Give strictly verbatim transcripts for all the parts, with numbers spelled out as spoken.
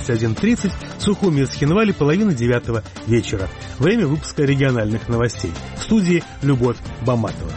двадцать один тридцать, Сухуми из Хинвали, половина девятого вечера. Время выпуска региональных новостей. В студии Любовь Баматова.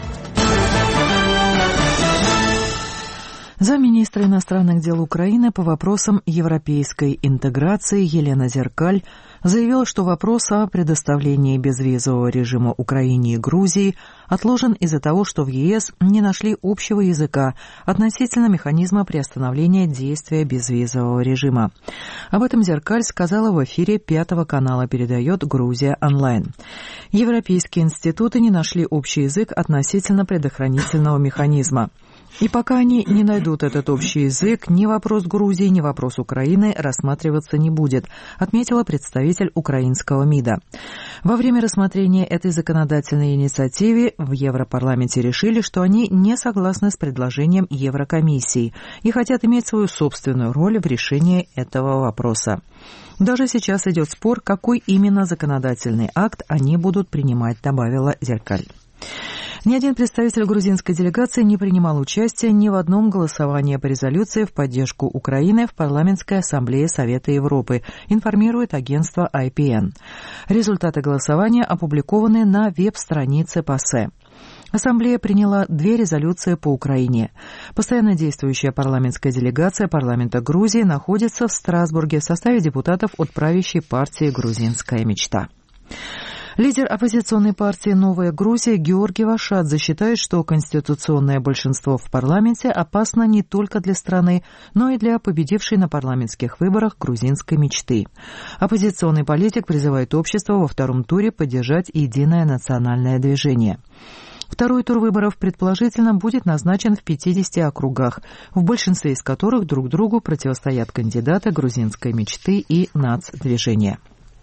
Замминистра иностранных дел Украины по вопросам европейской интеграции Елена Зеркаль заявила, что вопрос о предоставлении безвизового режима Украине и Грузии отложен из-за того, что в ЕС не нашли общего языка относительно механизма приостановления действия безвизового режима. Об этом Зеркаль сказала в эфире Пятого канала, передает Грузия онлайн. Европейские институты не нашли общий язык относительно предохранительного механизма. И пока они не найдут этот общий язык, ни вопрос Грузии, ни вопрос Украины рассматриваться не будет, отметила представитель украинского МИДа. Во время рассмотрения этой законодательной инициативы в Европарламенте решили, что они не согласны с предложением Еврокомиссии и хотят иметь свою собственную роль в решении этого вопроса. Даже сейчас идет спор, какой именно законодательный акт они будут принимать, добавила Зеркаль. Ни один представитель грузинской делегации не принимал участия ни в одном голосовании по резолюции в поддержку Украины в Парламентской ассамблее Совета Европы, информирует агентство ай пи эн. Результаты голосования опубликованы на веб-странице ПАСЕ. Ассамблея приняла две резолюции по Украине. Постоянно действующая парламентская делегация парламента Грузии находится в Страсбурге в составе депутатов от правящей партии «Грузинская мечта». Лидер оппозиционной партии «Новая Грузия» Георгий Вашадзе считает, что конституционное большинство в парламенте опасно не только для страны, но и для победившей на парламентских выборах грузинской мечты. Оппозиционный политик призывает общество во втором туре поддержать единое национальное движение. Второй тур выборов, предположительно, будет назначен в пятидесяти округах, в большинстве из которых друг другу противостоят кандидаты грузинской мечты и нацдвижения.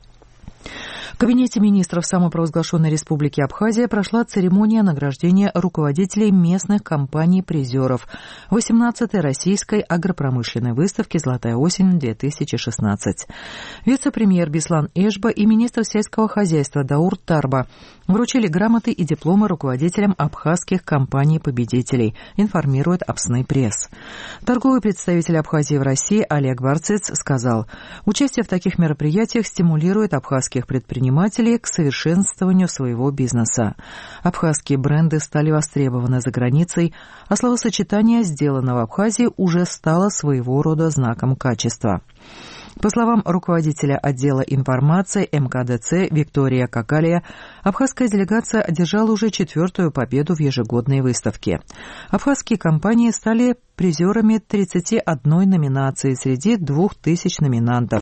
В Кабинете министров самопровозглашенной Республики Абхазия прошла церемония награждения руководителей местных компаний-призеров восемнадцатой российской агропромышленной выставки «Золотая осень-две тысячи шестнадцать». Вице-премьер Беслан Эшба и министр сельского хозяйства Даур Тарба вручили грамоты и дипломы руководителям абхазских компаний-победителей, информирует Апсны пресс. Торговый представитель Абхазии в России Олег Варцец сказал, участие в таких мероприятиях стимулирует абхазских предпринимателей к совершенствованию своего бизнеса. Абхазские бренды стали востребованы за границей, а словосочетание «сделано в Абхазии» уже стало своего рода знаком качества. По словам руководителя отдела информации эм ка дэ цэ Виктория Какалия, абхазская делегация одержала уже четвертую победу в ежегодной выставке. Абхазские компании стали призерами тридцати одной номинации среди двух тысяч номинантов.